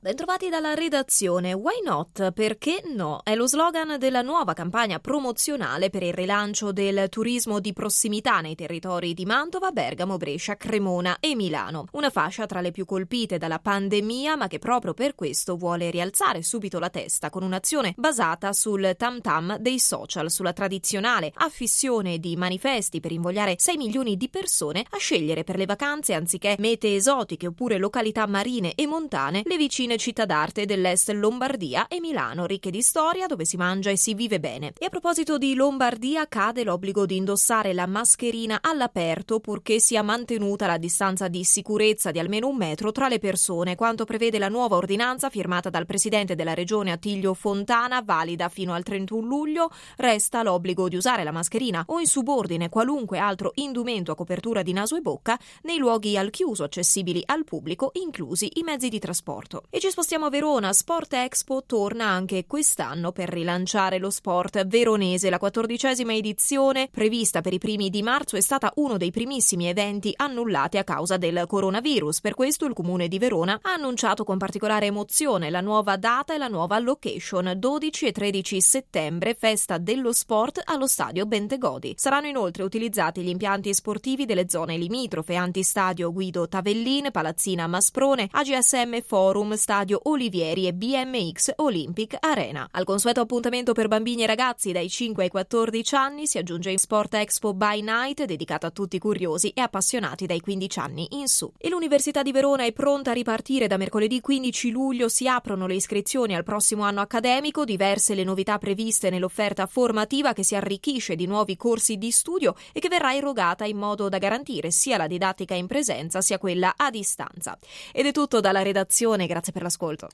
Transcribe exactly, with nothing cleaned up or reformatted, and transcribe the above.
Bentrovati dalla redazione. Why not? Perché no? È lo slogan della nuova campagna promozionale per il rilancio del turismo di prossimità nei territori di Mantova, Bergamo, Brescia, Cremona e Milano. Una fascia tra le più colpite dalla pandemia, ma che proprio per questo vuole rialzare subito la testa con un'azione basata sul tam tam dei social, sulla tradizionale affissione di manifesti per invogliare sei milioni di persone a scegliere per le vacanze, anziché mete esotiche oppure località marine e montane, le vicine città d'arte dell'est Lombardia e Milano, ricche di storia, dove si mangia e si vive bene. E a proposito di Lombardia, cade l'obbligo di indossare la mascherina all'aperto purché sia mantenuta la distanza di sicurezza di almeno un metro tra le persone, quanto prevede la nuova ordinanza firmata dal presidente della regione Attilio Fontana, valida fino al trentuno luglio. Resta l'obbligo di usare la mascherina o in subordine qualunque altro indumento a copertura di naso e bocca nei luoghi al chiuso accessibili al pubblico, inclusi i mezzi di trasporto. E ci spostiamo a Verona. Sport Expo torna anche quest'anno per rilanciare lo sport veronese. La quattordicesima edizione, prevista per i primi di marzo, è stata uno dei primissimi eventi annullati a causa del coronavirus. Per questo il Comune di Verona ha annunciato con particolare emozione la nuova data e la nuova location: dodici e tredici settembre, festa dello sport allo stadio Bentegodi. Saranno inoltre utilizzati gli impianti sportivi delle zone limitrofe: Antistadio Guido Tavellin, Palazzina Masprone, A G S M Forum, Stadio Olivieri e B M X Olympic Arena. Al consueto appuntamento per bambini e ragazzi dai cinque ai quattordici anni si aggiunge Sport Expo by Night, dedicato a tutti curiosi e appassionati dai quindici anni in su. E l'Università di Verona è pronta a ripartire. Da mercoledì quindici luglio si aprono le iscrizioni al prossimo anno accademico. Diverse le novità previste nell'offerta formativa, che si arricchisce di nuovi corsi di studio e che verrà erogata in modo da garantire sia la didattica in presenza sia quella a distanza. Ed è tutto dalla redazione, grazie per l'ascolto.